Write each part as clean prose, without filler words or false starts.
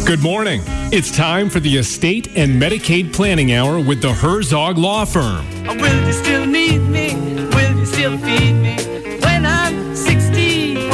Good morning. It's time for the Estate and Medicaid Planning Hour with the Herzog Law Firm. Will you still need me? Will you still feed me when I'm 64?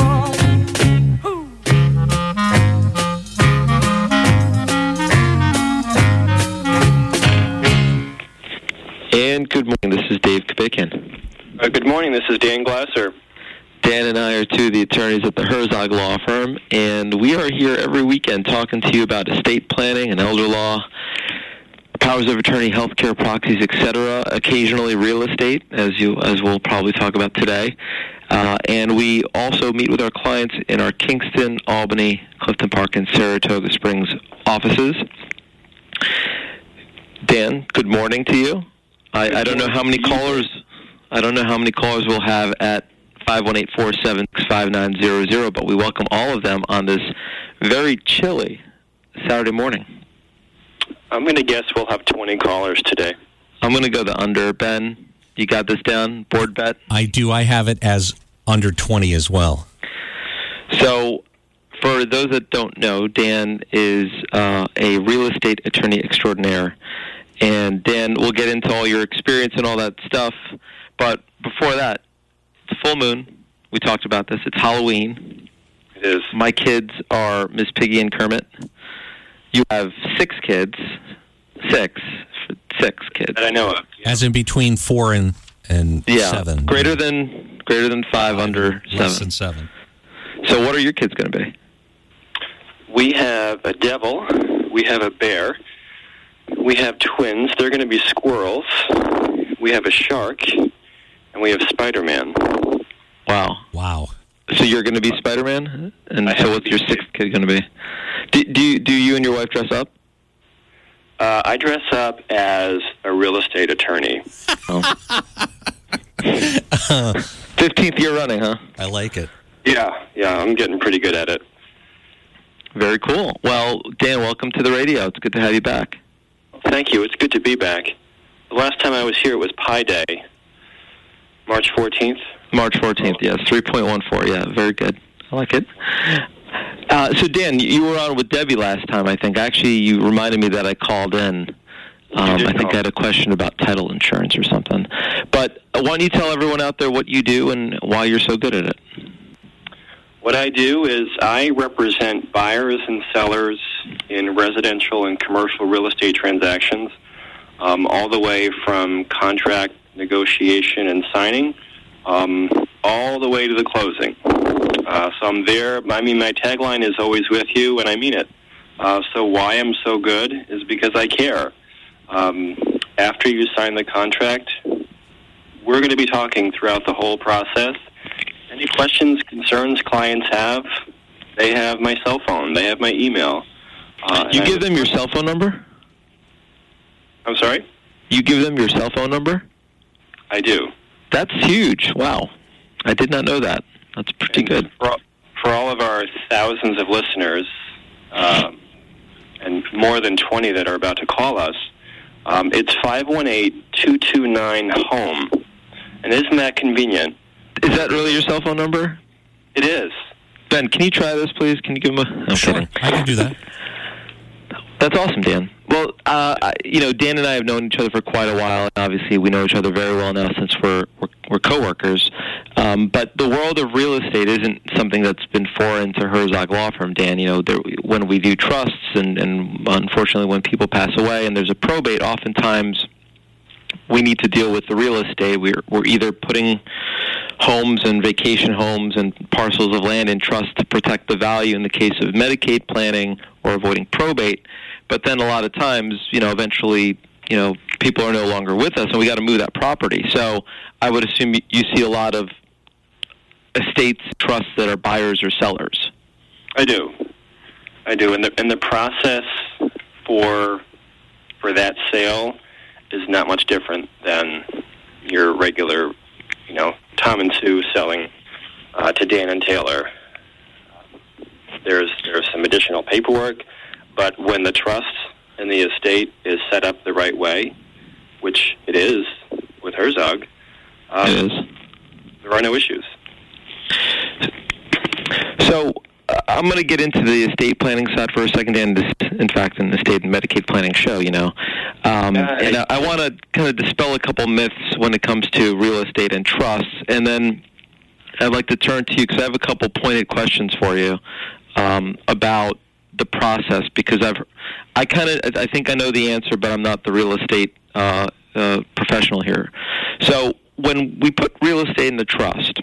And good morning, this is Dave Kabikin. Good morning, this is Dan Glasser. Dan and I are two of the attorneys at the Herzog Law Firm, and we are here every weekend talking to you about estate planning and elder law, powers of attorney, healthcare proxies, etc., occasionally real estate, as we'll probably talk about today. And we also meet with our clients in our Kingston, Albany, Clifton Park, and Saratoga Springs offices. Dan, good morning to you. I don't know how many callers. I don't know how many callers we'll have at 518-476-5900, but we welcome all of them on this very chilly Saturday morning. I'm going to guess we'll have 20 callers today. I'm going to go the under. Ben, you got this down? Board bet? I do. I have it as under 20 as well. So, for those that don't know, Dan is a real estate attorney extraordinaire. And Dan, we'll get into all your experience and all that stuff. But before that, it's full moon. We talked about this. It's Halloween. It is. My kids are Miss Piggy and Kermit. You have 6 kids. Six kids. That I know of. Yeah. As in between 4 and 7. Greater than 5, under 7. Less than 7. So what are your kids going to be? We have a devil. We have a bear. We have twins. They're going to be squirrels. We have a shark. And we have Spider-Man. Wow. So you're going to be Spider-Man? And so what's your 6th kid going to be? Do you and your wife dress up? I dress up as a real estate attorney. Oh. 15th year running, huh? I like it. Yeah, I'm getting pretty good at it. Very cool. Well, Dan, welcome to the radio. It's good to have you back. Thank you. It's good to be back. The last time I was here, it was Pi Day. March 14th? March 14th, yes. 3.14, yeah. Very good. I like it. So, Dan, you were on with Debbie last time, I think. Actually, you reminded me that I called in. I think I had a question about title insurance or something. But why don't you tell everyone out there what you do and why you're so good at it? What I do is I represent buyers and sellers in residential and commercial real estate transactions, all the way from contract negotiation and signing, all the way to the closing. So I'm there. I mean, my tagline is always with you, and I mean it. So why I'm so good is because I care. After you sign the contract, we're going to be talking throughout the whole process. Any questions, concerns clients have, they have my cell phone. They have my email. You give them your cell phone number? I'm sorry? You give them your cell phone number? I do. That's huge. Wow. I did not know that. That's pretty good. For all of our thousands of listeners, and more than 20 that are about to call us, it's 518-229-HOME. And isn't that convenient? Is that really your cell phone number? It is. Ben, can you try this, please? Can you give him a... I'm Sure, kidding. I can do that. That's awesome, Dan. Well, Dan and I have known each other for quite a while, and obviously we know each other very well now since we're coworkers. But the world of real estate isn't something that's been foreign to Herzog Law Firm, Dan. When we do trusts, and unfortunately when people pass away and there's a probate, oftentimes we need to deal with the real estate. We're either putting homes and vacation homes and parcels of land in trust to protect the value in the case of Medicaid planning or avoiding probate. But then a lot of times, eventually, people are no longer with us, and we got to move that property. So I would assume you see a lot of estates, trusts that are buyers or sellers. I do. And the process for that sale is not much different than your regular, Tom and Sue selling to Dan and Taylor. There's some additional paperwork, but when the trust and the estate is set up the right way, which it is with Herzog, it is. There are no issues. So I'm going to get into the estate planning side for a second, and this, in fact, an estate and Medicaid planning show, and I want to kind of dispel a couple myths when it comes to real estate and trusts, and then I'd like to turn to you because I have a couple pointed questions for you about the process, because I think I know the answer, but I'm not the real estate professional here. So when we put real estate in the trust,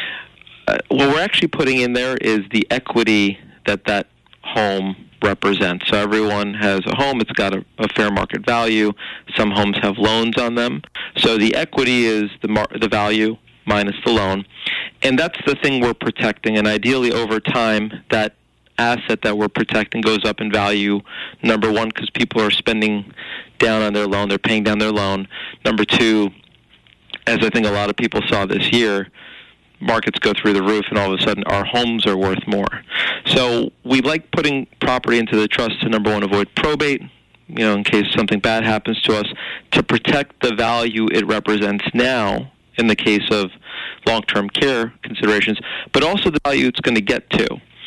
what we're actually putting in there is the equity that home represents. So everyone has a home. It's got a fair market value. Some homes have loans on them. So the equity is the value minus the loan. And that's the thing we're protecting. And ideally, over time, that asset that we're protecting goes up in value, number one, because people are spending down on their loan. They're paying down their loan. Number two, as I think a lot of people saw this year, markets go through the roof, and all of a sudden our homes are worth more. So we like putting property into the trust to, number one, avoid probate, in case something bad happens to us, to protect the value it represents now in the case of long-term care considerations, but also the value it's going to get to.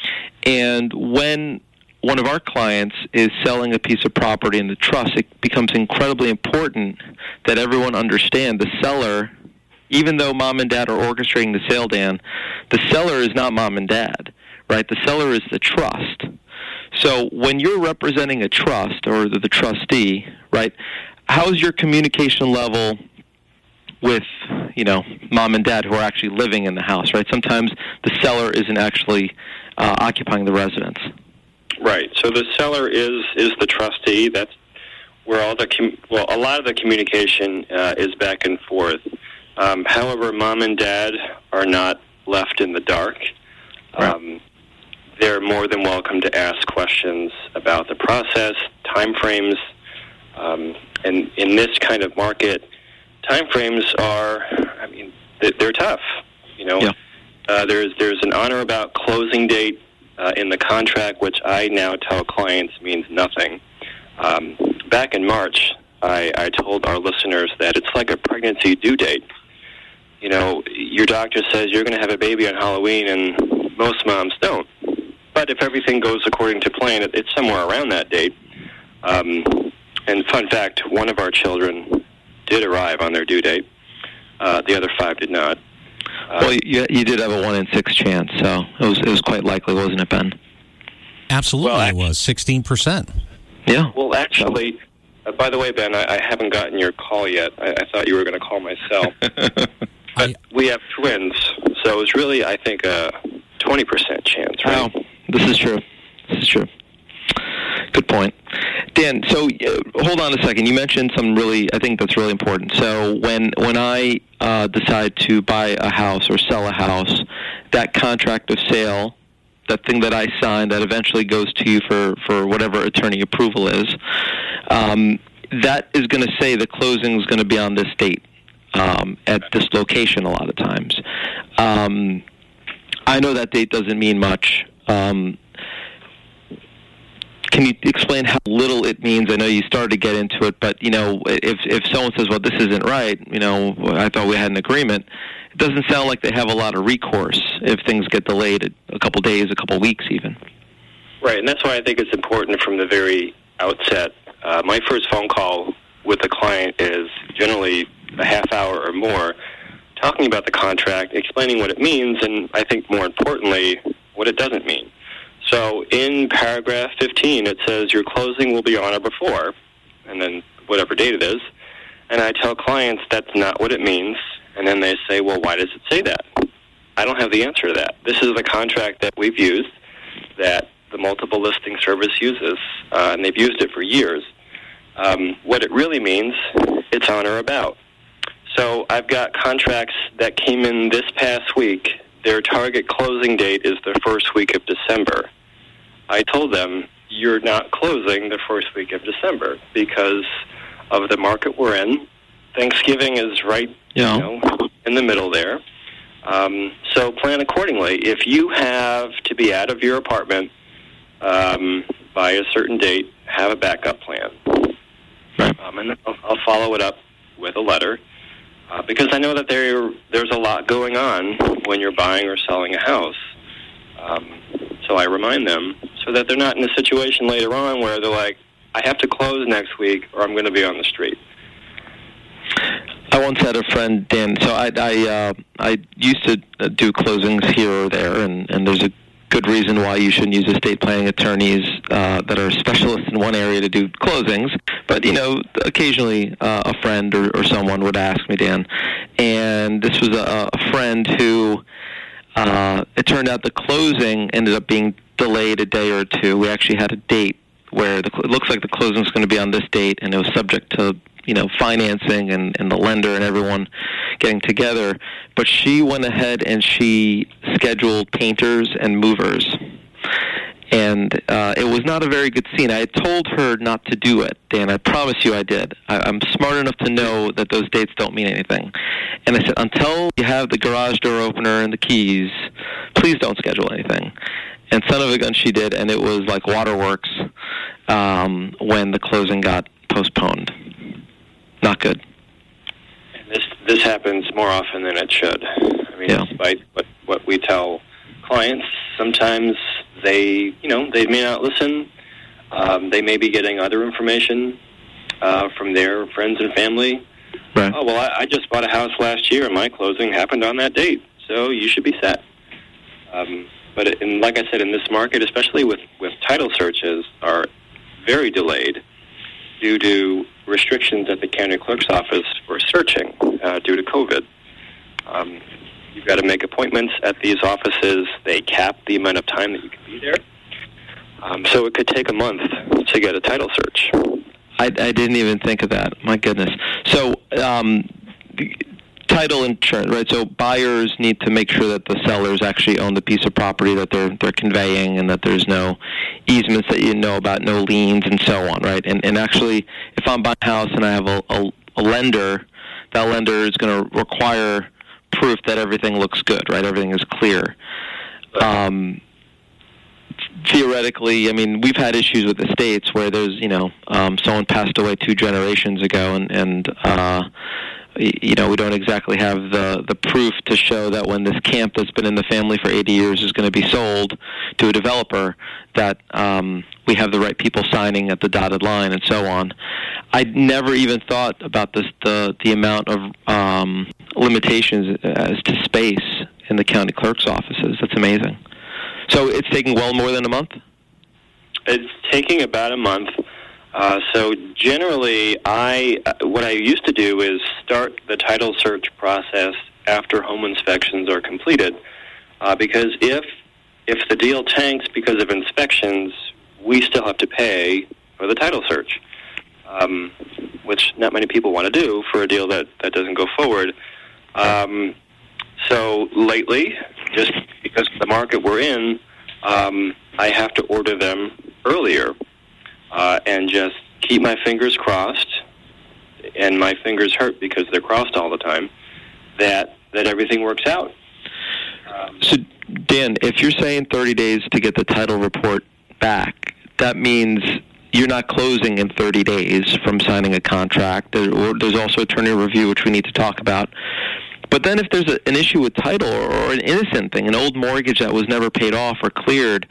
And when one of our clients is selling a piece of property in the trust, it becomes incredibly important that everyone understand the seller, even though mom and dad are orchestrating the sale, Dan, the seller is not mom and dad, right? The seller is the trust. So when you're representing a trust or the trustee, right, how's your communication level with, mom and dad who are actually living in the house, right? Sometimes the seller isn't actually occupying the residence. Right. So the seller is the trustee. That's where a lot of the communication is back and forth. However, mom and dad are not left in the dark. Right. They're more than welcome to ask questions about the process, timeframes, and in this kind of market, timeframes are, they're tough. Yeah. There's an on or about closing date in the contract, which I now tell clients means nothing. Back in March, I told our listeners that it's like a pregnancy due date. Your doctor says you're going to have a baby on Halloween, and most moms don't. But if everything goes according to plan, it's somewhere around that date. And fun fact, one of our children did arrive on their due date. The other 5 did not. Well, you did have a 1 in 6 chance, so it was quite likely, wasn't it, Ben? Absolutely, it was 16%. Yeah. Well, actually, by the way, Ben, I haven't gotten your call yet. I thought you were going to call myself. But we have twins, so it's really, I think, a 20% chance, right? Oh, this is true. Good point. Dan, so hold on a second. You mentioned something I think that's really important. So when I decide to buy a house or sell a house, that contract of sale, that thing that I signed that eventually goes to you for whatever attorney approval is, that is going to say the closing is going to be on this date at this location a lot of times. I know that date doesn't mean much. Can you explain how little it means? I know you started to get into it, but, if someone says, well, this isn't right, I thought we had an agreement, it doesn't sound like they have a lot of recourse if things get delayed a couple days, a couple weeks even. Right, and that's why I think it's important from the very outset. My first phone call with a client is generally a half hour or more, talking about the contract, explaining what it means, and I think more importantly, what it doesn't mean. So in paragraph 15, it says your closing will be on or before, and then whatever date it is. And I tell clients that's not what it means, and then they say, well, why does it say that? I don't have the answer to that. This is the contract that we've used, that the multiple listing service uses, and they've used it for years. What it really means, it's on or about. So I've got contracts that came in this past week. Their target closing date is the first week of December. I told them, you're not closing the first week of December because of the market we're in. Thanksgiving is right in the middle there. So plan accordingly. If you have to be out of your apartment by a certain date, have a backup plan. And I'll follow it up with a letter. Because I know that there's a lot going on when you're buying or selling a house. so I remind them so that they're not in a situation later on where they're like, I have to close next week or I'm going to be on the street. I once had a friend, Dan, so I used to do closings here or there, and there's a good reason why you shouldn't use estate planning attorneys that are specialists in one area to do closings. But, occasionally a friend or someone would ask me, Dan, and this was a friend who, it turned out the closing ended up being delayed a day or two. We actually had a date where it looks like the closing was going to be on this date, and it was subject to financing and the lender and everyone getting together. But she went ahead and she scheduled painters and movers. And it was not a very good scene. I had told her not to do it, Dan. I promise you I did. I'm smart enough to know that those dates don't mean anything. And I said, until you have the garage door opener and the keys, please don't schedule anything. And son of a gun, she did, and it was like waterworks when the closing got postponed. Not good. And this happens more often than it should. I mean, despite what we tell clients, sometimes they may not listen. They may be getting other information from their friends and family. Right. Oh, well, I just bought a house last year, and my closing happened on that date, so you should be set. But like I said, in this market, especially with title searches, are very delayed due to restrictions at the county clerk's office for searching due to COVID. You've got to make appointments at these offices. They cap the amount of time that you can be there. So it could take a month to get a title search. I didn't even think of that. My goodness. So title insurance, right? So buyers need to make sure that the sellers actually own the piece of property that they're conveying, and that there's no easements that you know about, no liens, and so on, right? And actually, if I'm buying a house and I have a lender, that lender is going to require proof that everything looks good, right? Everything is clear. Theoretically, I mean, we've had issues with estates where there's, someone passed away 2 generations ago, and we don't exactly have the proof to show that when this camp that's been in the family for 80 years is going to be sold to a developer, that we have the right people signing at the dotted line and so on. I never even thought about the amount of limitations as to space in the county clerk's offices. That's amazing. So it's taking well more than a month? It's taking about a month. So generally, what I used to do is start the title search process after home inspections are completed, because if the deal tanks because of inspections, we still have to pay for the title search, which not many people want to do for a deal that doesn't go forward. So lately, just because of the market we're in, I have to order them earlier. And just keep my fingers crossed, and my fingers hurt because they're crossed all the time, that everything works out. So, Dan, if you're saying 30 days to get the title report back, that means you're not closing in 30 days from signing a contract. There's also attorney review, which we need to talk about. But then if there's an issue with title or an innocent thing, an old mortgage that was never paid off or cleared,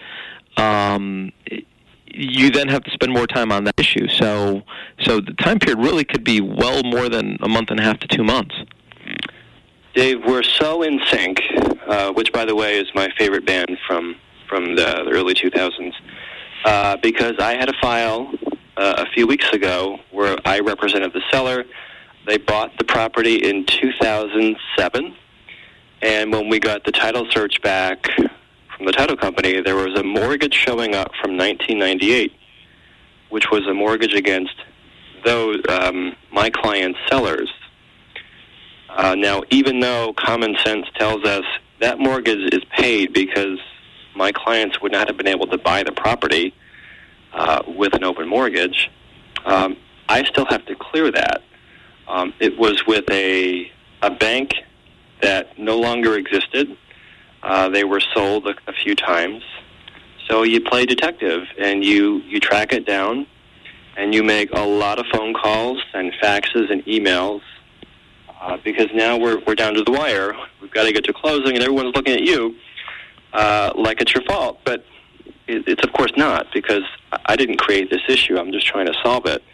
you then have to spend more time on that issue. So the time period really could be well more than a month and a half to 2 months. Dave, we're so in sync, which, by the way, is my favorite band from the early 2000s, because I had a file a few weeks ago where I represented the seller. They bought the property in 2007, and when we got the title search back from the title company, there was a mortgage showing up from 1998, which was a mortgage against those my client's sellers. Now, even though common sense tells us that mortgage is paid because my clients would not have been able to buy the property with an open mortgage, I still have to clear that. It was with a bank that no longer existed. They were sold a few times. So you play detective, and you track it down, and you make a lot of phone calls and faxes and emails, because now we're down to the wire. We've got to get to closing, and everyone's looking at you like it's your fault. But it's of course not, because I didn't create this issue. I'm just trying to solve it.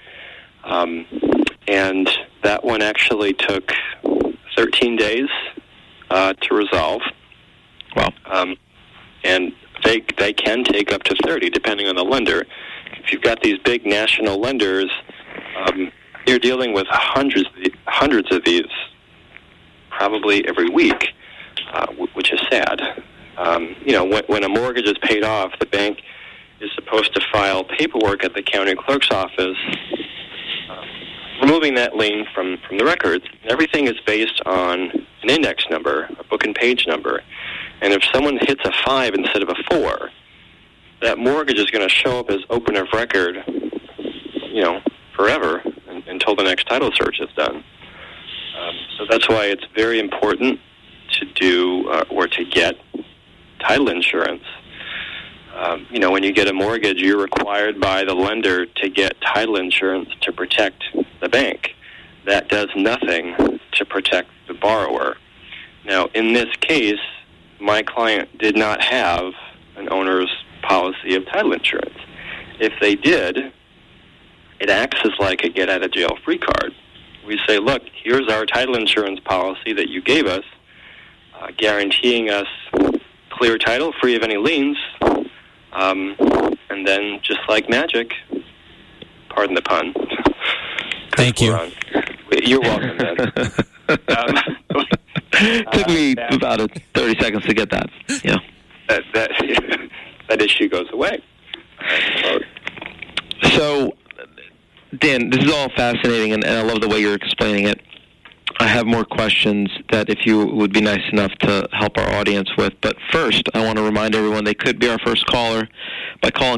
And that one actually took 13 days to resolve. Wow. And they can take up to 30, depending on the lender. If you've got these big national lenders, you're dealing with hundreds of these probably every week, which is sad. When a mortgage is paid off, the bank is supposed to file paperwork at the county clerk's office removing that lien from the records. Everything is based on an index number, a book and page number. And if someone hits a 5 instead of a 4, that mortgage is going to show up as open of record, forever until the next title search is done. So that's why it's very important to do or to get title insurance. When you get a mortgage, you're required by the lender to get title insurance to protect the bank. That does nothing to protect the borrower. Now, in this case, my client did not have an owner's policy of title insurance. If they did, it acts as like a get-out-of-jail-free card. We say, look, here's our title insurance policy that you gave us, guaranteeing us clear title, free of any liens, and then, just like magic, pardon the pun. Thank you. You're welcome, Ben. Took me about 30 seconds to get that. Yeah. That issue goes away. So, Dan, this is all fascinating, and I love the way you're explaining it. I have more questions that if you would be nice enough to help our audience with. But first, I want to remind everyone they could be our first caller by calling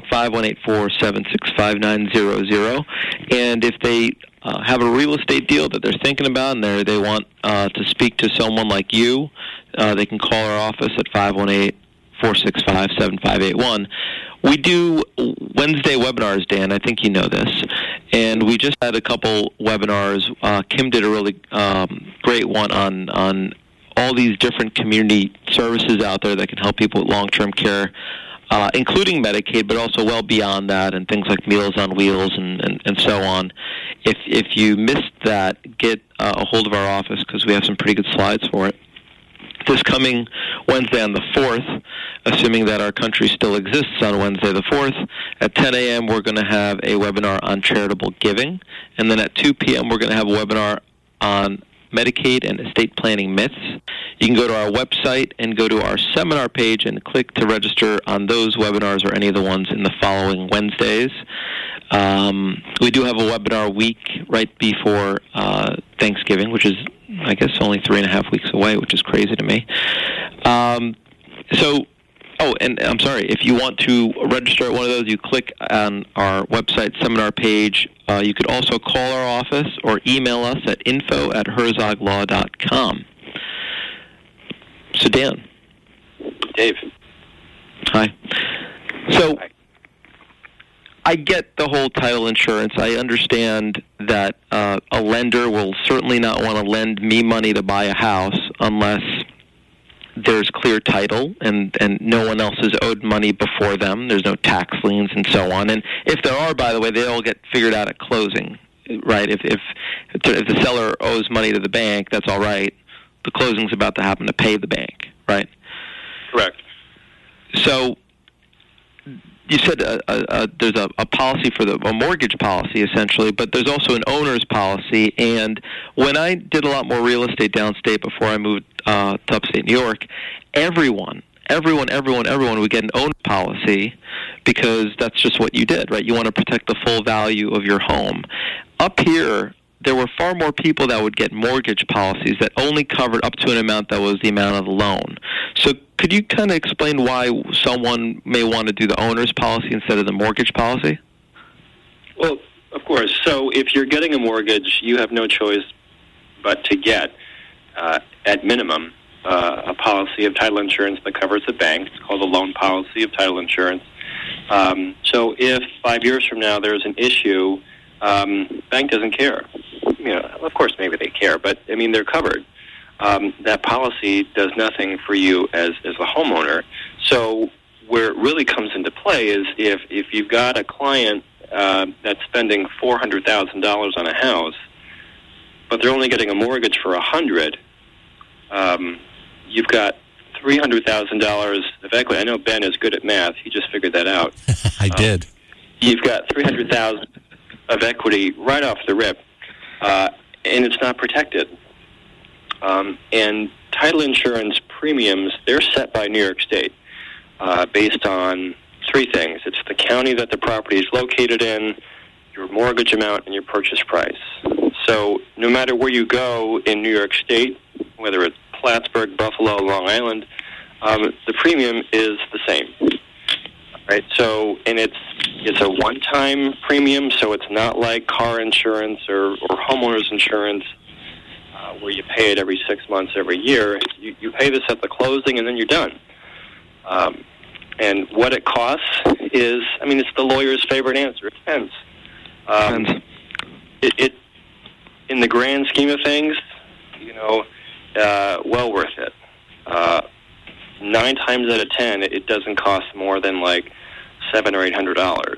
518-476-5900. And if they have a real estate deal that they're thinking about and they want to speak to someone like you, they can call our office at 518-465-7581. We do Wednesday webinars, Dan. I think you know this. And we just had a couple webinars. Kim did a really great one on all these different community services out there that can help people with long-term care, including Medicaid, but also well beyond that, and things like Meals on Wheels and so on. If you missed that, get a hold of our office because we have some pretty good slides for it. This coming Wednesday on the 4th, assuming that our country still exists on Wednesday the 4th, at 10 a.m. we're going to have a webinar on charitable giving. And then at 2 p.m. we're going to have a webinar on Medicaid and estate planning myths. You can go to our website and go to our seminar page and click to register on those webinars or any of the ones in the following Wednesdays. We do have a webinar week right before Thanksgiving, which is, I guess, only 3.5 weeks away, which is crazy to me. And I'm sorry, if you want to register at one of those, you click on our website seminar page. You could also call our office or email us at info@herzoglaw.com. So, Dan. Dave. Hi. So, I get the whole title insurance. I understand that a lender will certainly not want to lend me money to buy a house unless there's clear title and no one else has owed money before them. There's no tax liens and so on. And if there are, by the way, they all get figured out at closing, right? If the seller owes money to the bank, that's all right. The closing's about to happen to pay the bank, right? Correct. So you said there's a policy for a mortgage policy, essentially, but there's also an owner's policy. And when I did a lot more real estate downstate before I moved to upstate New York, everyone would get an owner's policy because that's just what you did, right? You want to protect the full value of your home. Up here, there were far more people that would get mortgage policies that only covered up to an amount that was the amount of the loan. So could you kind of explain why someone may want to do the owner's policy instead of the mortgage policy? Well, of course. So if you're getting a mortgage, you have no choice but to get, at minimum, a policy of title insurance that covers the bank. It's called a loan policy of title insurance. So if 5 years from now there's an issue, bank doesn't care. Of course, maybe they care, but they're covered. That policy does nothing for you as a homeowner. So where it really comes into play is if you've got a client that's spending $400,000 on a house, but they're only getting a mortgage for $100,000, you've got $300,000 of equity. I know Ben is good at math. He just figured that out. I did. You've got $300,000 of equity right off the rip, and it's not protected. And title insurance premiums, they're set by New York State based on three things. It's the county that the property is located in, your mortgage amount, and your purchase price. So no matter where you go in New York State, whether it's Plattsburgh, Buffalo, Long Island, the premium is the same. Right? So, and it's a one-time premium, so it's not like car insurance or homeowners insurance where you pay it every 6 months, every year. You pay this at the closing, and then you're done. And what it costs is, I mean, it's the lawyer's favorite answer. It depends. It in the grand scheme of things, well worth it. 9 times out of 10, it doesn't cost more than like $700 or $800.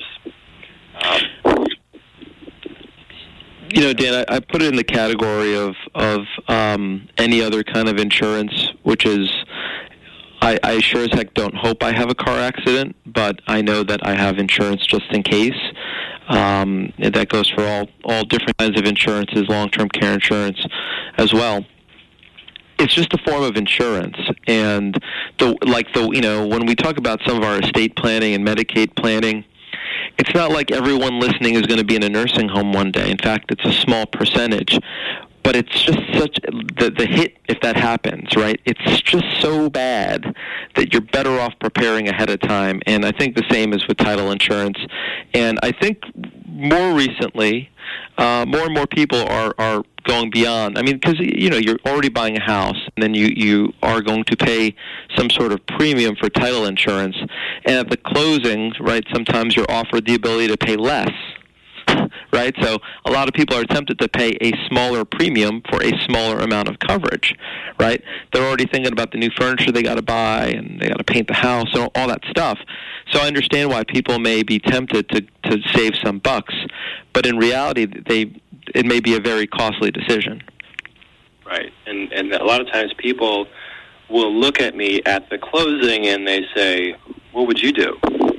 Dan, I put it in the category of any other kind of insurance, which is I sure as heck don't hope I have a car accident, but I know that I have insurance just in case. That goes for all different kinds of insurances, long-term care insurance as well. It's just a form of insurance, and when we talk about some of our estate planning and Medicaid planning, it's not like everyone listening is going to be in a nursing home one day. In fact, it's a small percentage. But it's just such the hit if that happens, right? It's just so bad that you're better off preparing ahead of time. And I think the same is with title insurance. And I think more recently, more and more people are going beyond. I mean, because you're already buying a house, and then you are going to pay some sort of premium for title insurance. And at the closing, right, sometimes you're offered the ability to pay less. Right? So a lot of people are tempted to pay a smaller premium for a smaller amount of coverage, right? They're already thinking about the new furniture they got to buy, and they got to paint the house, and all that stuff. So I understand why people may be tempted to save some bucks, but in reality, it may be a very costly decision. Right. And a lot of times people will look at me at the closing and they say, "What would you do?"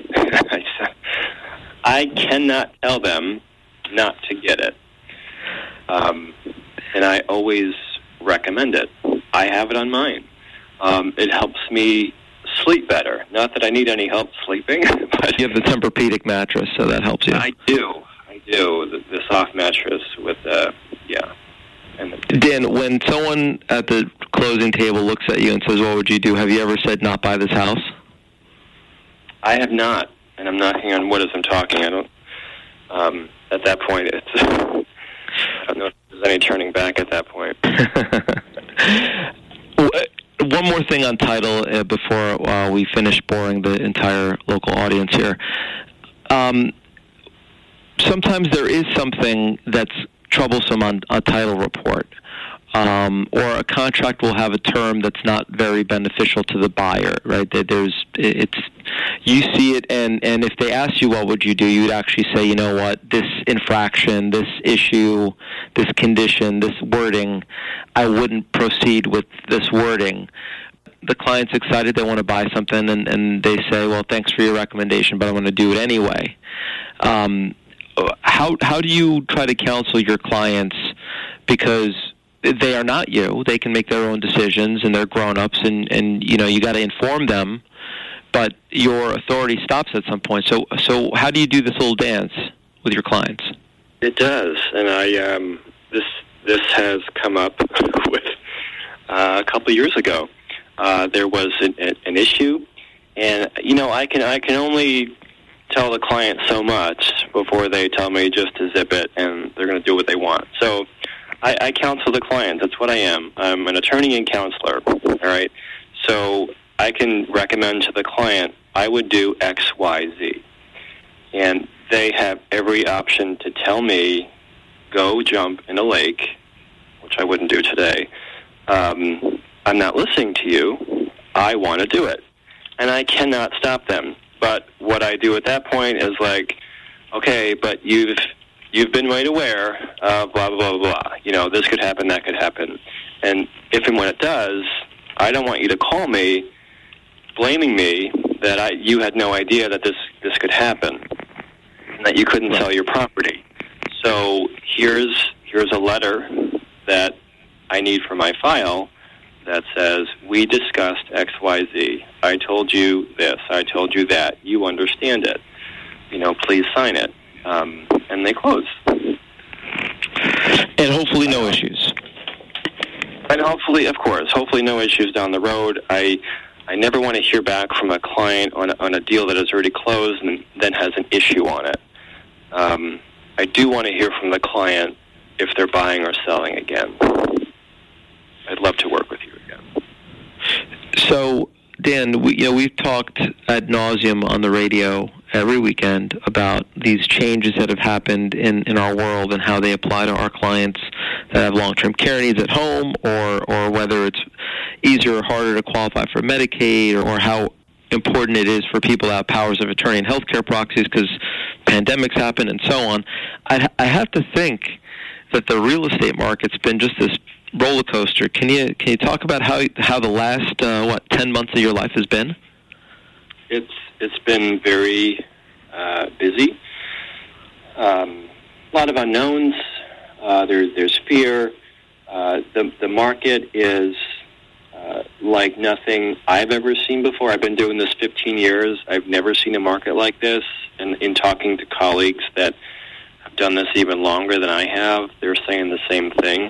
I cannot tell them not to get it. And I always recommend it. I have it on mine. It helps me sleep better. Not that I need any help sleeping. But you have the Tempur-Pedic mattress, so that helps you. I do. The soft mattress with, Dan, when someone at the closing table looks at you and says, "What would you do?" have you ever said, "Not buy this house"? I have not. And I'm knocking on wood as I'm talking. I don't. At that point, I don't know if there's any turning back at that point. One more thing on title before we finish boring the entire local audience here. Sometimes there is something that's troublesome on a title report. Or a contract will have a term that's not very beneficial to the buyer, right? You see it, and if they ask you what would you do, you'd actually say, you know what, this infraction, this issue, this condition, this wording, I wouldn't proceed with this wording. The client's excited, they want to buy something, and they say, well, thanks for your recommendation, but I want to do it anyway. How do you try to counsel your clients? Because they are not you. They can make their own decisions, and they're grown-ups, and you got to inform them, but your authority stops at some point. So how do you do this little dance with your clients? It does, and this has come up with a couple of years ago. There was an issue, and I can only tell the client so much before they tell me just to zip it, and they're going to do what they want. So I counsel the client. That's what I am. I'm an attorney and counselor, all right? So I can recommend to the client, I would do X, Y, Z. And they have every option to tell me, go jump in a lake, which I wouldn't do today. I'm not listening to you. I want to do it. and I cannot stop them. But what I do at that point is like, okay, but you've been made aware of blah, blah, blah, blah. You know, this could happen, that could happen. And if and when it does, I don't want you to call me blaming me that you had no idea that this could happen and that you couldn't sell your property. So here's a letter that I need for my file that says, we discussed XYZ. I told you this. I told you that. You understand it. You know, please sign it. And they close. And hopefully no issues. And hopefully, of course, no issues down the road. I never want to hear back from a client on a deal that is already closed and then has an issue on it. I do want to hear from the client if they're buying or selling again. I'd love to work with you again. So, Dan, we've talked ad nauseum on the radio every weekend about these changes that have happened in our world and how they apply to our clients that have long-term care needs at home, or whether it's easier or harder to qualify for Medicaid, or how important it is for people to have powers of attorney and healthcare proxies because pandemics happen and so on. I have to think that the real estate market's been just this roller coaster. Can you talk about how the last 10 months of your life has been? It's been very busy. A lot of unknowns. There's fear. The market is like nothing I've ever seen before. I've been doing this 15 years. I've never seen a market like this. And in talking to colleagues that have done this even longer than I have, they're saying the same thing.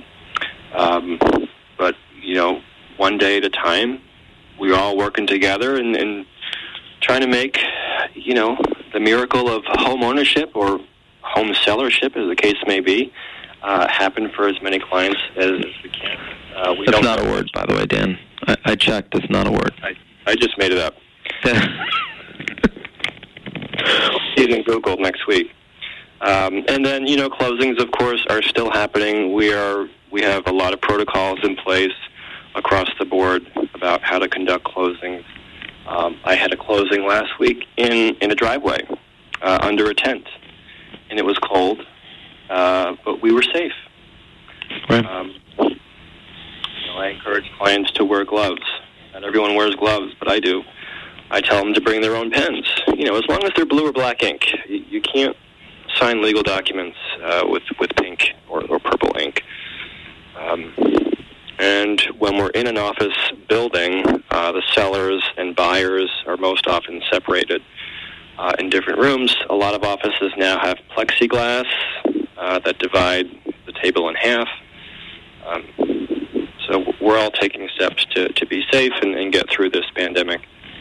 But, one day at a time, we're all working together and trying to make, the miracle of home ownership or home sellership, as the case may be, happen for as many clients as we can. That's not a word, by the way, Dan. I checked. That's not a word. I just made it up. See it in Google next week. And then, closings, of course, are still happening. We have a lot of protocols in place across the board about how to conduct closings. I had a closing last week in a driveway under a tent, and it was cold, but we were safe. Right. I encourage clients to wear gloves. Not everyone wears gloves, but I do. I tell them to bring their own pens. As long as they're blue or black ink. You can't sign legal documents with pink or purple ink. And when we're in an office building, the sellers and buyers are most often separated in different rooms. A lot of offices now have plexiglass that divide the table in half. So we're all taking steps to be safe and get through this pandemic.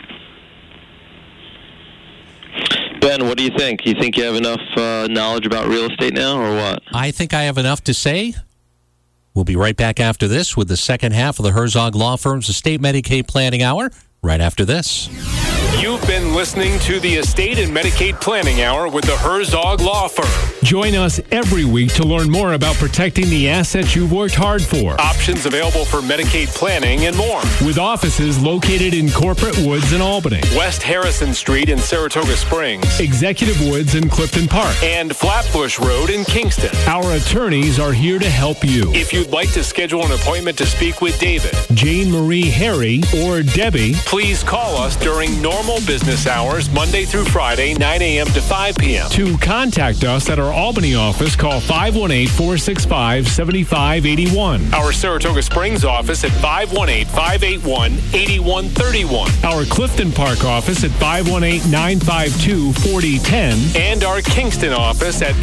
Ben, what do you think? You think you have enough knowledge about real estate now, or what? I think I have enough to say. We'll be right back after this with the second half of the Herzog Law Firm's Estate Medicaid Planning Hour, right after this. You've been listening to the Estate and Medicaid Planning Hour with the Herzog Law Firm. Join us every week to learn more about protecting the assets you've worked hard for. Options available for Medicaid planning and more. With offices located in Corporate Woods in Albany, West Harrison Street in Saratoga Springs, Executive Woods in Clifton Park, and Flatbush Road in Kingston. Our attorneys are here to help you. If you'd like to schedule an appointment to speak with David, Jane Marie, Harry, or Debbie, please call us during normal business hours, Monday through Friday, 9 a.m. to 5 p.m. To contact us at our Albany office, call 518-465-7581. Our Saratoga Springs office at 518-581-8131. Our Clifton Park office at 518-952-4010. And our Kingston office at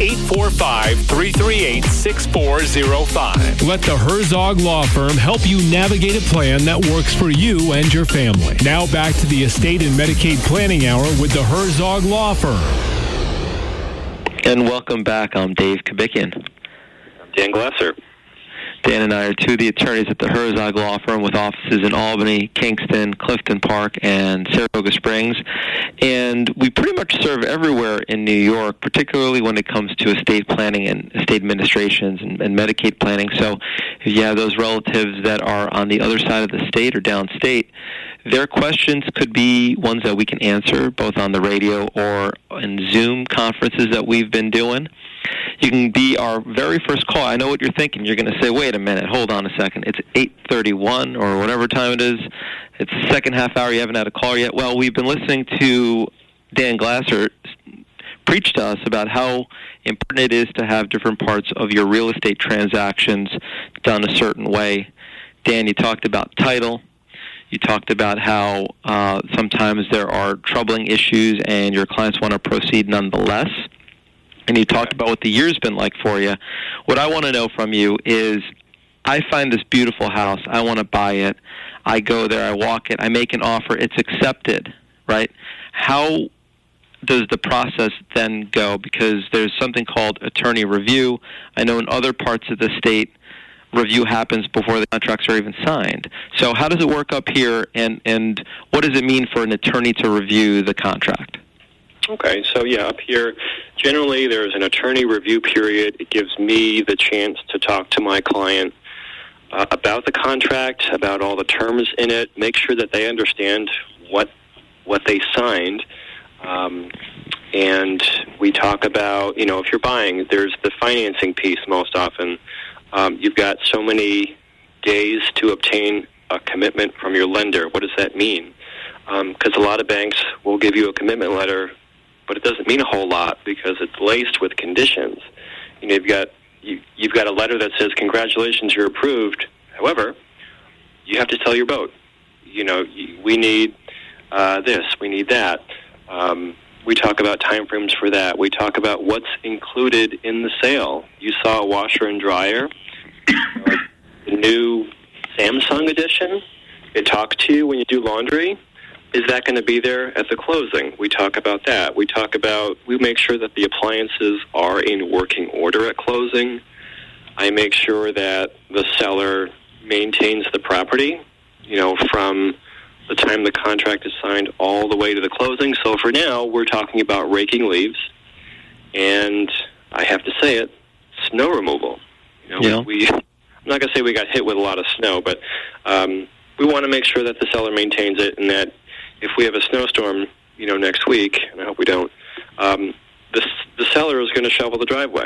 845-338-6405. Let the Herzog Law Firm help you navigate a plan that works for you and your family. Now back to the Estate and Medicaid Planning Hour with the Herzog Law Firm. And welcome back. I'm Dave Kabikian. I'm Dan Glasser. Dan and I are two of the attorneys at the Herzog Law Firm with offices in Albany, Kingston, Clifton Park, and Saratoga Springs. And we pretty much serve everywhere in New York, particularly when it comes to estate planning and estate administrations and Medicaid planning. So if you have those relatives that are on the other side of the state or downstate, Their questions could be ones that we can answer both on the radio or in Zoom conferences that we've been doing. You can be our very first call. I know what you're thinking. You're going to say, wait a minute, hold on a second. It's 8:31 or whatever time it is. It's the second half hour. You haven't had a call yet. Well, we've been listening to Dan Glasser preach to us about how important it is to have different parts of your real estate transactions done a certain way. Dan, you talked about title. You talked about how sometimes there are troubling issues and your clients want to proceed nonetheless. And you talked about what the year's been like for you. What I want to know from you is, I find this beautiful house. I want to buy it. I go there. I walk it. I make an offer. It's accepted, right? How does the process then go? Because there's something called attorney review. I know in other parts of the state, review happens before the contracts are even signed. So how does it work up here, and what does it mean for an attorney to review the contract? Okay, so up here, generally there's an attorney review period. It gives me the chance to talk to my client about the contract, about all the terms in it, make sure that they understand what they signed. And we talk about, if you're buying, there's the financing piece most often. You've got so many days to obtain a commitment from your lender. What does that mean? Because a lot of banks will give you a commitment letter, but it doesn't mean a whole lot because it's laced with conditions. You've got a letter that says, congratulations, you're approved. However, you have to sell your boat. We need this, we need that. We talk about timeframes for that. We talk about what's included in the sale. You saw a washer and dryer, the new Samsung edition. It talks to you when you do laundry. Is that going to be there at the closing? We talk about that. We make sure that the appliances are in working order at closing. I make sure that the seller maintains the property, from the time the contract is signed all the way to the closing. So for now, we're talking about raking leaves, and I have to say it, snow removal. I'm not going to say we got hit with a lot of snow, but we want to make sure that the seller maintains it, and that if we have a snowstorm, next week, and I hope we don't, the seller is going to shovel the driveway.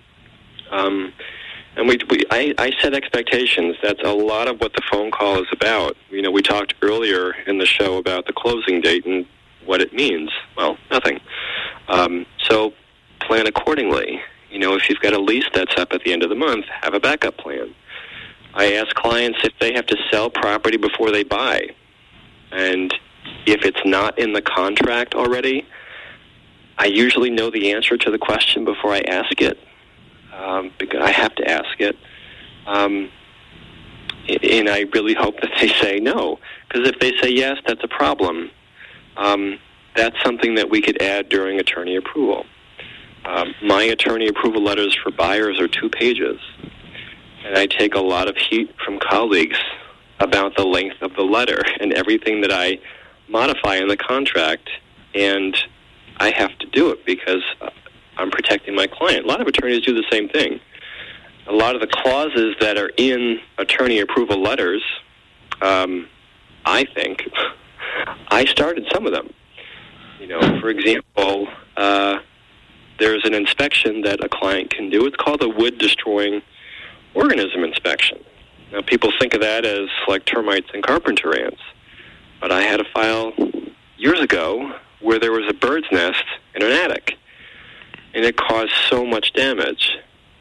And I set expectations. That's a lot of what the phone call is about. We talked earlier in the show about the closing date and what it means. Well, nothing. So plan accordingly. If you've got a lease that's up at the end of the month, have a backup plan. I ask clients if they have to sell property before they buy. And if it's not in the contract already, I usually know the answer to the question before I ask it. Because I have to ask it. And I really hope that they say no. Because if they say yes, that's a problem. That's something that we could add during attorney approval. My attorney approval letters for buyers are 2 pages. And I take a lot of heat from colleagues about the length of the letter and everything that I modify in the contract. And I have to do it because I'm protecting my client. A lot of attorneys do the same thing. A lot of the clauses that are in attorney approval letters, I think, I started some of them. For example, there's an inspection that a client can do. It's called a wood-destroying organism inspection. Now, people think of that as like termites and carpenter ants. But I had a file years ago where there was a bird's nest in an attic. And it caused so much damage.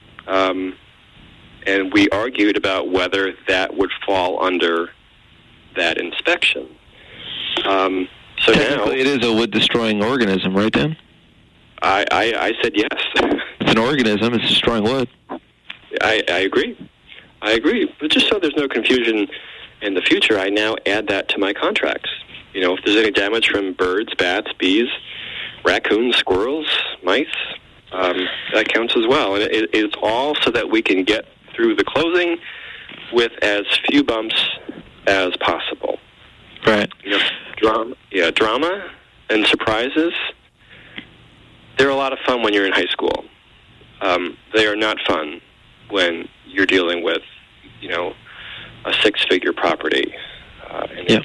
And we argued about whether that would fall under that inspection. So now it is a wood-destroying organism, right, Dan? I said yes. It's an organism. It's destroying wood. I agree. But just so there's no confusion in the future, I now add that to my contracts. If there's any damage from birds, bats, bees, raccoons, squirrels, mice, that counts as well. And it's all so that we can get through the closing with as few bumps as possible. Right. Drama and surprises, they're a lot of fun when you're in high school. They are not fun when you're dealing with, a 6-figure property. And there's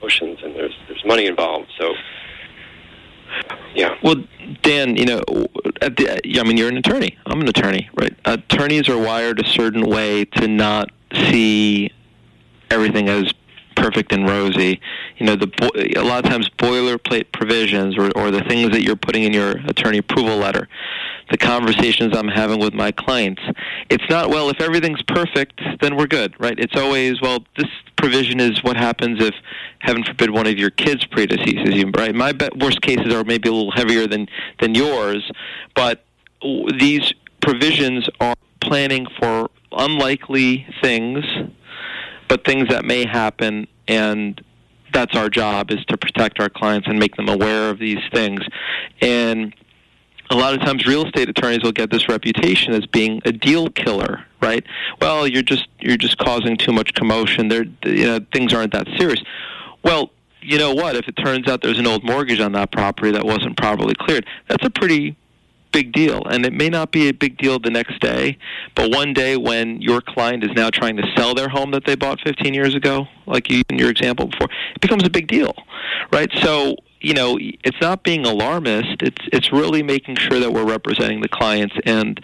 emotions, and there's money involved. So, yeah. Well, Dan, you're an attorney. I'm an attorney, right? Attorneys are wired a certain way to not see everything as perfect and rosy. A lot of times boilerplate provisions or the things that you're putting in your attorney approval letter, the conversations I'm having with my clients, it's not, well, if everything's perfect, then we're good, right? It's always, well, this provision is what happens if, heaven forbid, one of your kids predeceases you, right? My worst cases are maybe a little heavier than yours, but these provisions are planning for unlikely things, but things that may happen, and that's our job, is to protect our clients and make them aware of these things. And a lot of times real estate attorneys will get this reputation as being a deal killer, right? Well, you're just causing too much commotion. Things aren't that serious. Well, you know what? If it turns out there's an old mortgage on that property that wasn't properly cleared, that's a pretty big deal. And it may not be a big deal the next day, but one day when your client is now trying to sell their home that they bought 15 years ago, like you in your example before, it becomes a big deal, right? So, it's not being alarmist. It's really making sure that we're representing the clients. And,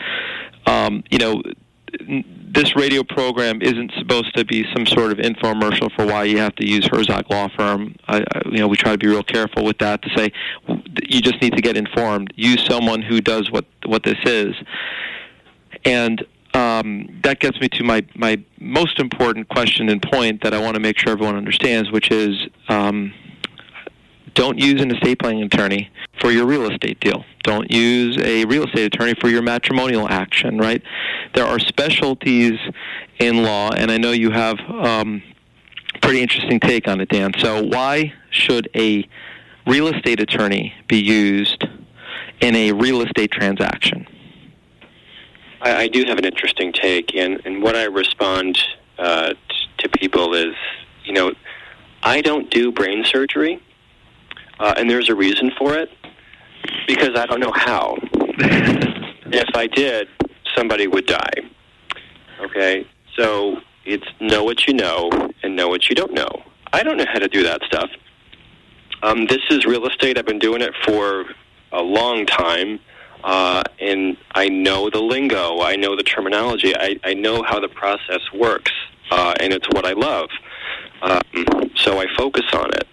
this radio program isn't supposed to be some sort of infomercial for why you have to use Herzog Law Firm. We try to be real careful with that, to say you just need to get informed. Use someone who does what this is. And that gets me to my most important question and point that I want to make sure everyone understands, which is don't use an estate planning attorney for your real estate deal. Don't use a real estate attorney for your matrimonial action, right? There are specialties in law, and I know you have pretty interesting take on it, Dan. So why should a real estate attorney be used in a real estate transaction? I do have an interesting take, and what I respond to people is, I don't do brain surgery. And there's a reason for it, because I don't know how. If I did, somebody would die. Okay? So it's know what you know and know what you don't know. I don't know how to do that stuff. This is real estate. I've been doing it for a long time, and I know the lingo. I know the terminology. I know how the process works, and it's what I love. So I focus on it.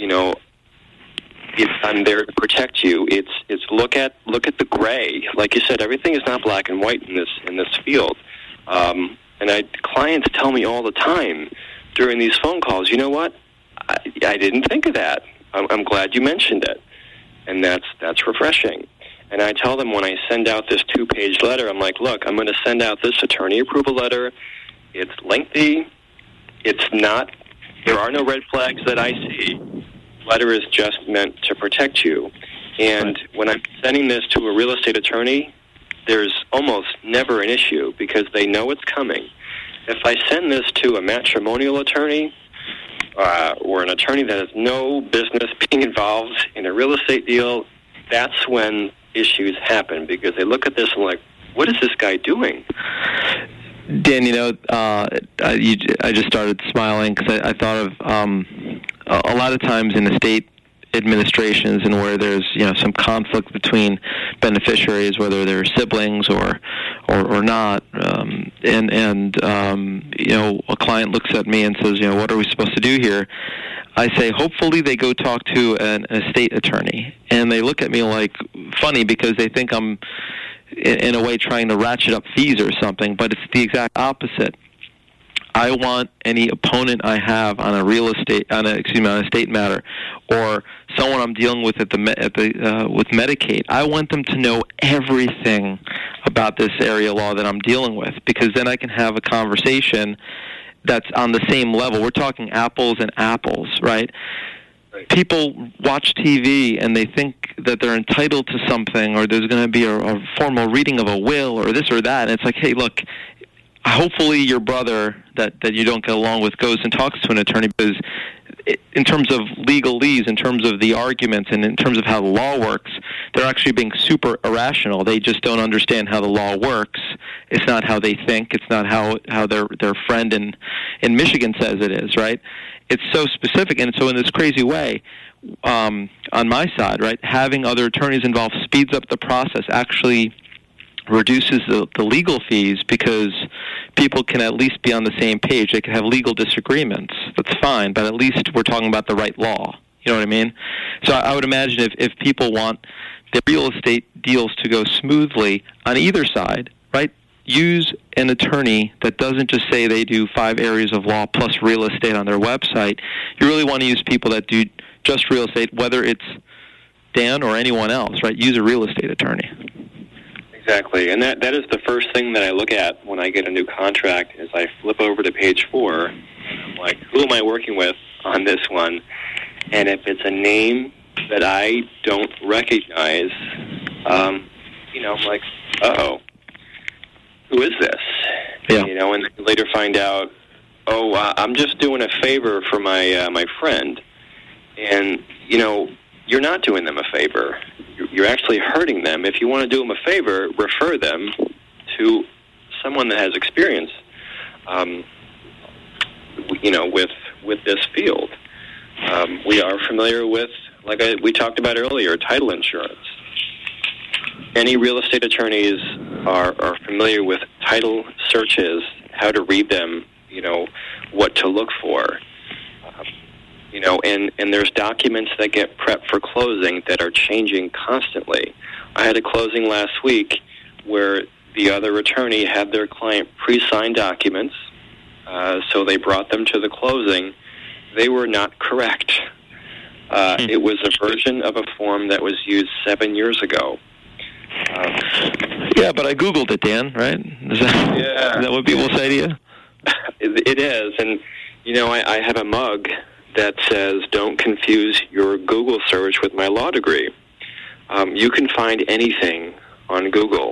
I'm there to protect you. It's look at the gray. Like you said, everything is not black and white in this field. And clients tell me all the time during these phone calls, you know what? I didn't think of that. I'm glad you mentioned it, and that's refreshing. And I tell them when I send out this 2-page letter, I'm like, look, I'm going to send out this attorney approval letter. It's lengthy. It's not. There are no red flags that I see. Letter is just meant to protect you. And when I'm sending this to a real estate attorney, there's almost never an issue because they know it's coming. If I send this to a matrimonial attorney or an attorney that has no business being involved in a real estate deal, that's when issues happen because they look at this and like, what is this guy doing? Dan, I just started smiling because I thought of a lot of times in estate administrations and where there's some conflict between beneficiaries, whether they're siblings or not, and a client looks at me and says, what are we supposed to do here? I say, hopefully they go talk to an estate attorney, and they look at me like funny because they think I'm in a way trying to ratchet up fees or something, but it's the exact opposite. I want any opponent I have on an estate matter, or someone I'm dealing with with Medicaid. I want them to know everything about this area law that I'm dealing with, because then I can have a conversation that's on the same level. We're talking apples and apples, right? People watch TV and they think that they're entitled to something, or there's going to be a formal reading of a will or this or that. And it's like, hey, look, hopefully your brother that you don't get along with goes and talks to an attorney, because in terms of legalese, in terms of the arguments, and in terms of how the law works, they're actually being super irrational. They just don't understand how the law works. It's not how they think. It's not how their friend in Michigan says it is, right? it's so specific, and so in this crazy way, on my side, right, having other attorneys involved speeds up the process, actually reduces the legal fees, because people can at least be on the same page. They can have legal disagreements. That's fine, but at least we're talking about the right law. You know what I mean? So I would imagine if people want their real estate deals to go smoothly on either side, right, use an attorney that doesn't just say they do 5 areas of law plus real estate on their website. You really want to use people that do just real estate, whether it's Dan or anyone else, right? Use a real estate attorney. Exactly, and that is the first thing that I look at when I get a new contract. Is I flip over to page 4, and I'm like, who am I working with on this one? And if it's a name that I don't recognize, I'm like, uh-oh, who is this? Yeah. And later find out, I'm just doing a favor for my friend, and you're not doing them a favor. You're actually hurting them. If you want to do them a favor, refer them to someone that has experience, with this field. We are familiar with, we talked about earlier, title insurance. Any real estate attorneys are familiar with title searches, how to read them, what to look for. And there's documents that get prepped for closing that are changing constantly. I had a closing last week where the other attorney had their client pre-sign documents, so they brought them to the closing. They were not correct. It was a version of a form that was used 7 years ago. Yeah, but I Googled it, Dan, right? Is that what people say to you? It is, and I have a mug that says, "Don't confuse your Google search with my law degree." You can find anything on Google,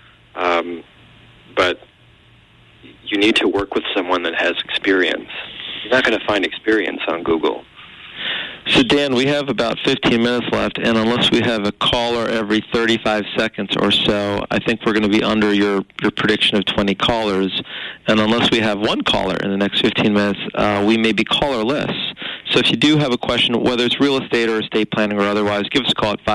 but you need to work with someone that has experience. You're not going to find experience on Google. So, Dan, we have about 15 minutes left, and unless we have a caller every 35 seconds or so, I think we're going to be under your prediction of 20 callers. And unless we have one caller in the next 15 minutes, we may be callerless. So if you do have a question, whether it's real estate or estate planning or otherwise, give us a call at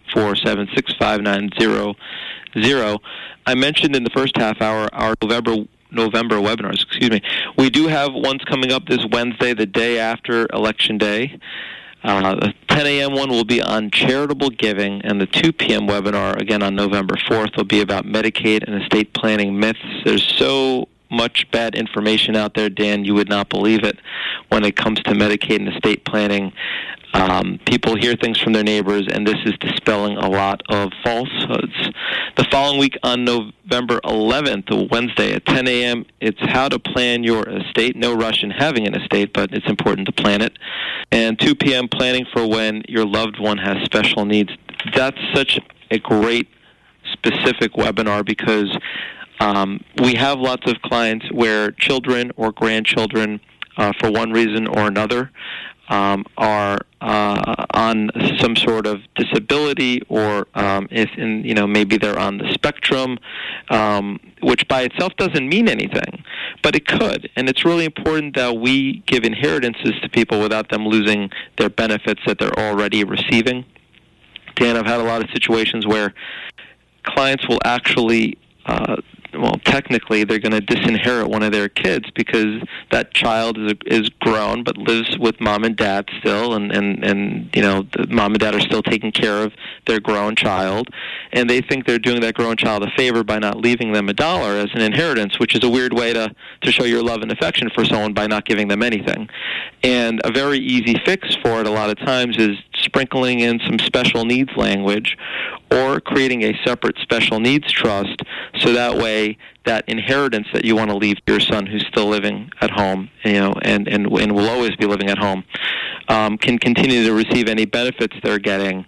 518-476-5900. I mentioned in the first half hour our November webinars, We do have ones coming up this Wednesday, the day after Election Day. The 10 a.m. one will be on charitable giving, and the 2 p.m. webinar, again on November 4th, will be about Medicaid and estate planning myths. There's so much bad information out there, Dan, you would not believe it when it comes to Medicaid and estate planning. People hear things from their neighbors, and this is dispelling a lot of falsehoods. The following week on November 11th, Wednesday at 10 a.m., it's how to plan your estate. No rush in having an estate, but it's important to plan it. And 2 p.m., planning for when your loved one has special needs. That's such a great specific webinar because we have lots of clients where children or grandchildren, for one reason or another, are on some sort of disability, or maybe they're on the spectrum, which by itself doesn't mean anything, but it could. And it's really important that we give inheritances to people without them losing their benefits that they're already receiving. Dan, I've had a lot of situations where clients will actually technically they're going to disinherit one of their kids because that child is grown but lives with mom and dad still, and the mom and dad are still taking care of their grown child, and they think they're doing that grown child a favor by not leaving them $1 as an inheritance, which is a weird way to show your love and affection for someone by not giving them anything. And a very easy fix for it a lot of times is sprinkling in some special needs language or creating a separate special needs trust, so that way that inheritance that you want to leave to your son who's still living at home, and will always be living at home, can continue to receive any benefits they're getting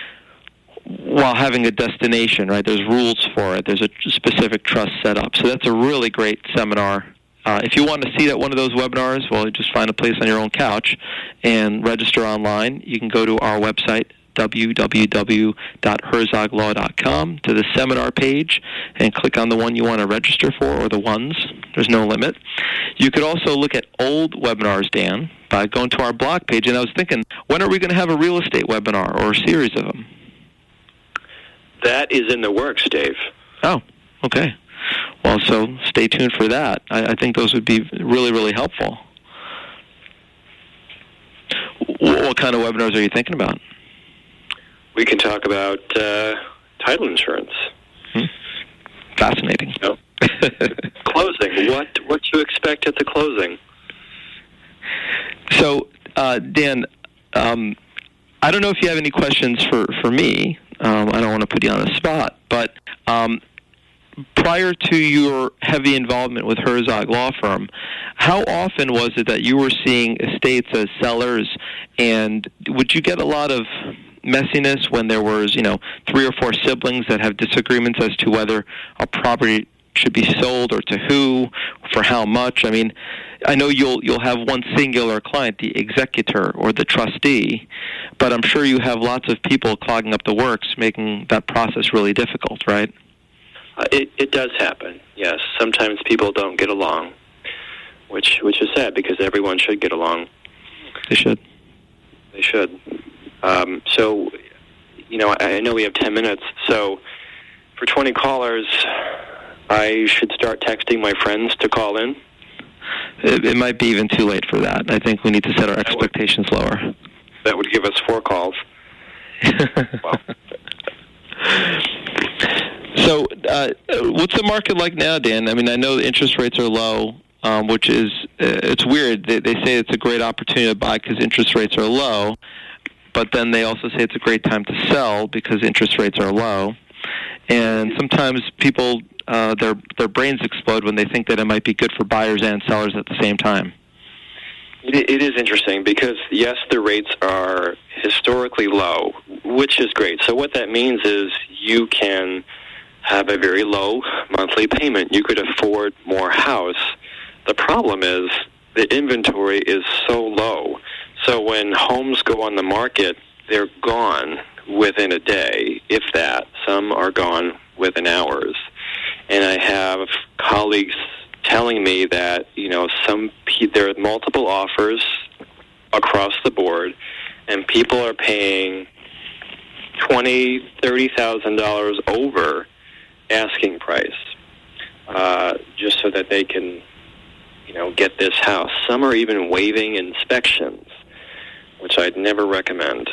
while having a destination, right? There's rules for it. There's a specific trust set up. So that's a really great seminar. If you want to see that one of those webinars, well, just find a place on your own couch and register online. You can go to our website, www.herzoglaw.com to the seminar page and click on the one you want to register for, or the ones. There's no limit. You could also look at old webinars, Dan, by going to our blog page. And I was thinking, when are we going to have a real estate webinar or a series of them? That is in the works, Dave. Oh, okay. Well, so stay tuned for that. I think those would be really, really helpful. What kind of webinars are you thinking about? We can talk about title insurance. Fascinating. No. Closing. What to expect at the closing? So, Dan, I don't know if you have any questions for me. I don't want to put you on the spot, but prior to your heavy involvement with Herzog Law Firm, how often was it that you were seeing estates as sellers, and would you get a lot of messiness when there was, 3 or 4 siblings that have disagreements as to whether a property should be sold or to who, for how much? I mean, I know you'll have one singular client, the executor or the trustee, but I'm sure you have lots of people clogging up the works, making that process really difficult, right? It does happen, yes. Sometimes people don't get along, which is sad because everyone should get along. They should. They should. So, I know we have 10 minutes, so for 20 callers, I should start texting my friends to call in? It might be even too late for that. I think we need to set our expectations lower. That would give us 4 calls. Well. So, what's the market like now, Dan? I mean, I know the interest rates are low, which is, it's weird. They say it's a great opportunity to buy because interest rates are low, but then they also say it's a great time to sell because interest rates are low. And sometimes people, their brains explode when they think that it might be good for buyers and sellers at the same time. It is interesting because, yes, the rates are historically low, which is great. So what that means is you can have a very low monthly payment. You could afford more house. The problem is the inventory is so low. So when homes go on the market, they're gone within a day, if that. Some are gone within hours. And I have colleagues telling me that, there are multiple offers across the board, and people are paying $20,000, $30,000 over asking price, just so that they can, get this house. Some are even waiving inspections, which I'd never recommend.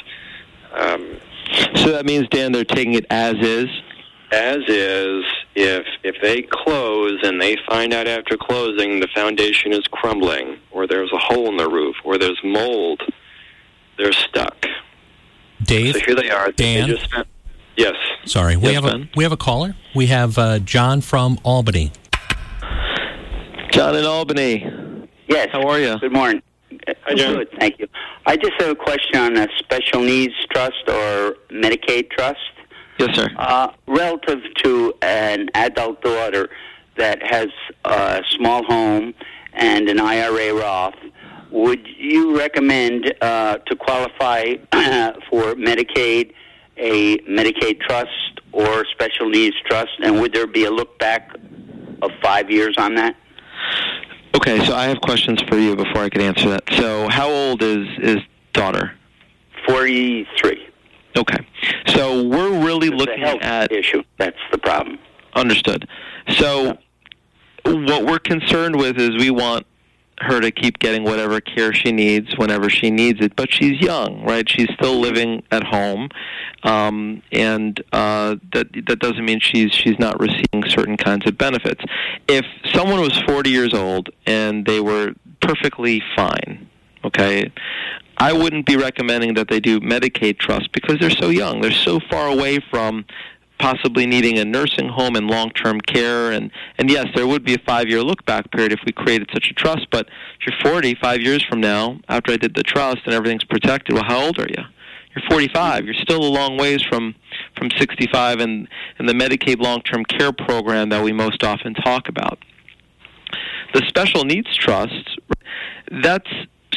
So that means, Dan, they're taking it as is? As is. If they close and they find out after closing the foundation is crumbling, or there's a hole in the roof, or there's mold, they're stuck. Dave? So here they are. Dan? Yes. Sorry, we have a caller. We have John from Albany. John in Albany. Yes. How are you? Good morning. Hi, John. Good, thank you. I just have a question on a special needs trust or Medicaid trust. Yes, sir. Relative to an adult daughter that has a small home and an IRA Roth, would you recommend to qualify for Medicaid, a Medicaid trust or special needs trust, and would there be a look back of 5 years on that? Okay, so I have questions for you before I can answer that. So how old is daughter? 43. Okay. So we're really looking at... at... issue. That's the problem. Understood. So what we're concerned with is we want her to keep getting whatever care she needs whenever she needs it, but she's young, right? She's still living at home, and that doesn't mean she's not receiving certain kinds of benefits. If someone was 40 years old and they were perfectly fine, okay, I wouldn't be recommending that they do Medicaid trust because they're so young. They're so far away from possibly needing a nursing home and long-term care. And yes, there would be a 5-year look-back period if we created such a trust, but if you're 40, 5 years from now, after I did the trust and everything's protected, well, how old are you? You're 45. You're still a long ways from 65 and the Medicaid long-term care program that we most often talk about. The special needs trust, that's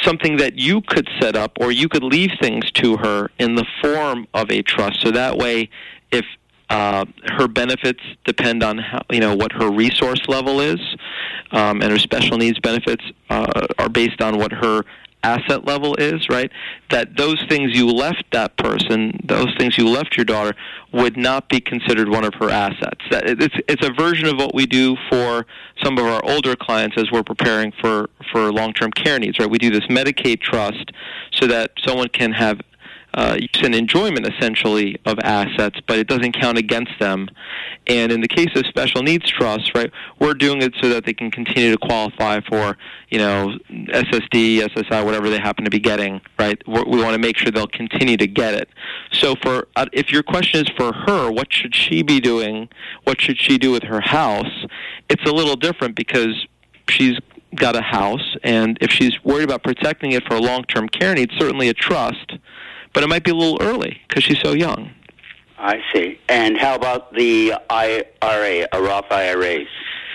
something that you could set up, or you could leave things to her in the form of a trust. So that way, if her benefits depend on how, what her resource level is, and her special needs benefits are based on what her asset level is, right? That those things you left that person, those things you left your daughter, would not be considered one of her assets. It's a version of what we do for some of our older clients as we're preparing for long-term care needs, right? We do this Medicaid trust so that someone can have use and enjoyment, essentially, of assets, but it doesn't count against them. And in the case of special needs trusts, right, we're doing it so that they can continue to qualify for, SSD, SSI, whatever they happen to be getting, right? We want to make sure they'll continue to get it. So if your question is for her, what should she be doing? What should she do with her house? It's a little different because she's got a house, and if she's worried about protecting it for long-term care needs, certainly a trust. But it might be a little early because she's so young. I see. And how about the IRA, Roth IRAs?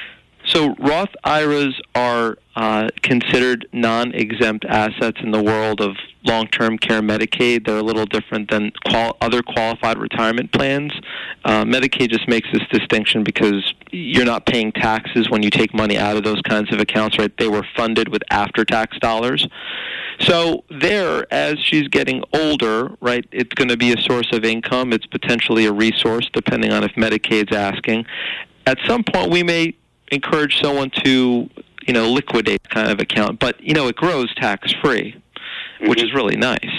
So Roth IRAs are considered non-exempt assets in the world of long-term care Medicaid. They're a little different than other qualified retirement plans. Medicaid just makes this distinction because you're not paying taxes when you take money out of those kinds of accounts, right? They were funded with after-tax dollars. So there, as she's getting older, right, it's going to be a source of income. It's potentially a resource, depending on if Medicaid's asking. At some point, we may encourage someone to, liquidate kind of account, but, it grows tax-free, which is really nice.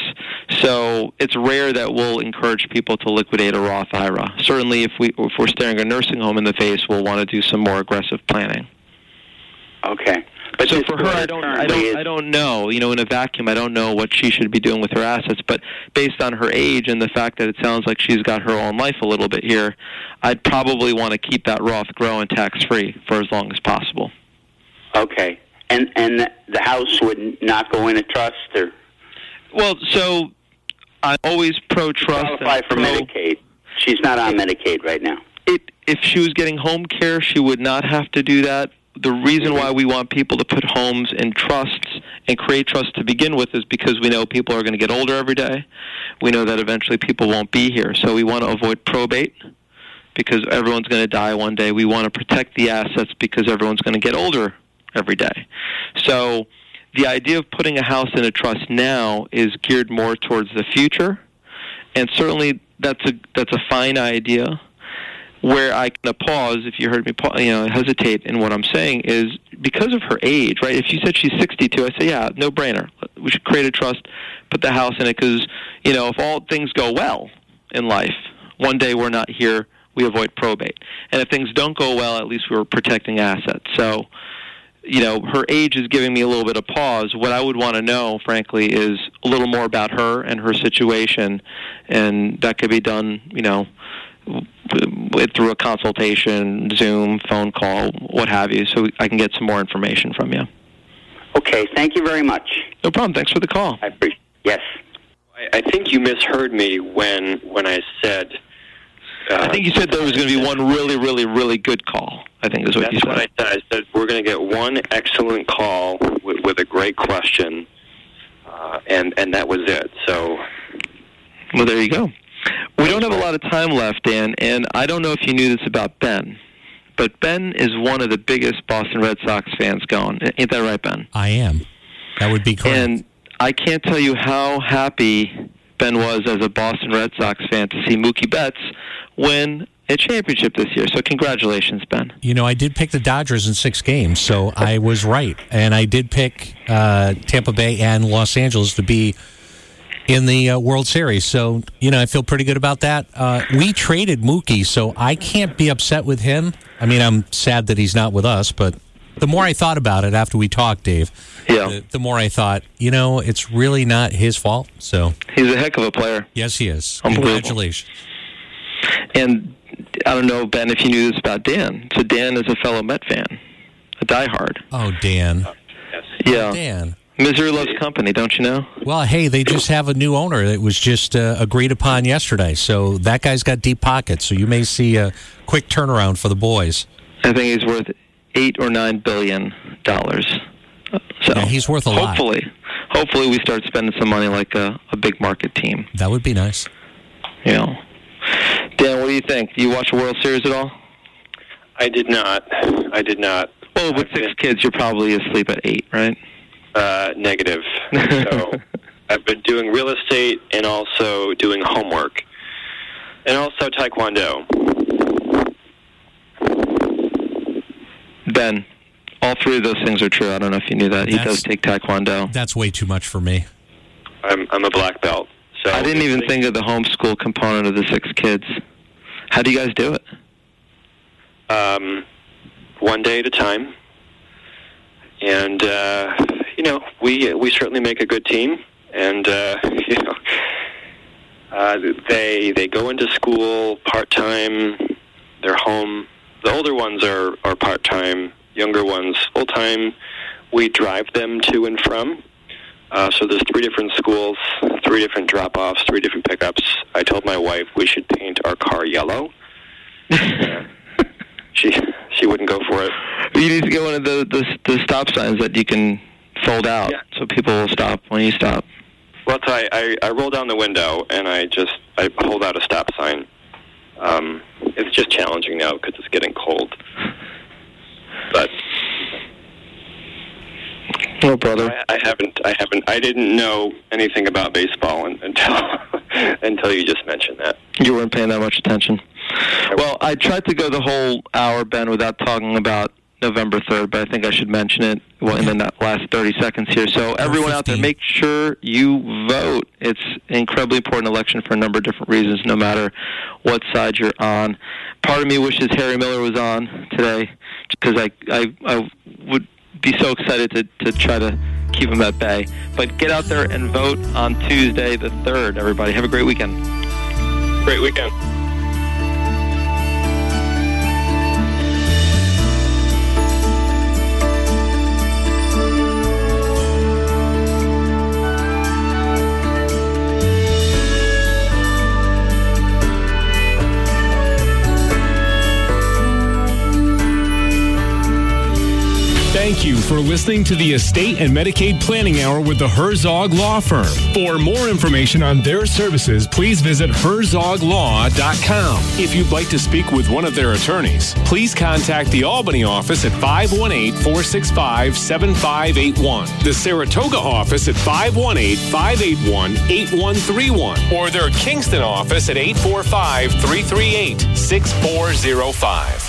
So it's rare that we'll encourage people to liquidate a Roth IRA. Certainly, if we're staring a nursing home in the face, we'll want to do some more aggressive planning. Okay. But so for her, I don't know. In a vacuum, I don't know what she should be doing with her assets. But based on her age and the fact that it sounds like she's got her own life a little bit here, I'd probably want to keep that Roth growing tax-free for as long as possible. Okay. And the house would not go in a trust, or? Well, so I'm always pro-trust. Qualify for Medicaid. She's not on Medicaid right now. If she was getting home care, she would not have to do that. The reason why we want people to put homes in trusts and create trusts to begin with is because we know people are going to get older every day. We know that eventually people won't be here. So we want to avoid probate because everyone's going to die one day. We want to protect the assets because everyone's going to get older every day. So the idea of putting a house in a trust now is geared more towards the future, and certainly that's a fine idea. Where I can pause, if you heard me hesitate in what I'm saying, is because of her age, right? If you said she's 62, I say, yeah, no-brainer. We should create a trust, put the house in it, because, if all things go well in life, one day we're not here, we avoid probate. And if things don't go well, at least we're protecting assets. So, her age is giving me a little bit of pause. What I would want to know, frankly, is a little more about her and her situation, and that could be done, through a consultation, Zoom, phone call, what have you, so I can get some more information from you. Okay, thank you very much. No problem. Thanks for the call. I appreciate it. Yes. I think you misheard me when I said... I think you said there was going to be one really, really, really good call, I think is what you said. That's what I said. I said we're going to get one excellent call with a great question, and that was it. So... Well, there you go. We don't have a lot of time left, Dan, and I don't know if you knew this about Ben, but Ben is one of the biggest Boston Red Sox fans going. Ain't that right, Ben? I am. That would be correct. And I can't tell you how happy Ben was as a Boston Red Sox fan to see Mookie Betts win a championship this year. So congratulations, Ben. I did pick the Dodgers in 6 games, so I was right. And I did pick Tampa Bay and Los Angeles to be in the World Series. So, I feel pretty good about that. We traded Mookie, so I can't be upset with him. I mean, I'm sad that he's not with us, but the more I thought about it after we talked, Dave, the more I thought, it's really not his fault. So he's a heck of a player. Yes, he is. Congratulations. And I don't know, Ben, if you knew this about Dan. So Dan is a fellow Met fan, a diehard. Oh, Dan. Yes. Yeah. Oh, Dan. Misery loves company, don't you know? Well, hey, they just have a new owner that was just agreed upon yesterday. So that guy's got deep pockets. So you may see a quick turnaround for the boys. I think he's worth $8 or $9 billion. So yeah, he's worth a lot. hopefully we start spending some money like a big market team. That would be nice. Dan, what do you think? Do you watch the World Series at all? I did not. Well, with 6 kids, you're probably asleep at 8, right? Negative. So I've been doing real estate and also doing homework. And also Taekwondo. Ben, all 3 of those things are true. I don't know if you knew that. He does take Taekwondo. That's way too much for me. I'm a black belt. So I didn't even think of the homeschool component of the 6 kids. How do you guys do it? One day at a time. And, we certainly make a good team. And, they go into school part-time. They're home. The older ones are part-time. Younger ones full-time. We drive them to and from. So there's 3 different schools, 3 different drop-offs, 3 different pickups. I told my wife we should paint our car yellow. She wouldn't go for it. You need to get one of the stop signs that you can fold out, so people will stop when you stop. Well, so I roll down the window and I hold out a stop sign. It's just challenging now because it's getting cold. But no, brother. I didn't know anything about baseball until you just mentioned that. You weren't paying that much attention. Well, I tried to go the whole hour, Ben, without talking about November 3rd, but I think I should mention it in the last 30 seconds here. So everyone out there, make sure you vote. It's an incredibly important election for a number of different reasons, no matter what side you're on. Part of me wishes Harry Miller was on today, because I would be so excited to try to keep him at bay. But get out there and vote on Tuesday the 3rd, everybody. Have a great weekend. Great weekend. Thank you for listening to the Estate and Medicaid Planning Hour with the Herzog Law Firm. For more information on their services, please visit herzoglaw.com. If you'd like to speak with one of their attorneys, please contact the Albany office at 518-465-7581, the Saratoga office at 518-581-8131, or their Kingston office at 845-338-6405.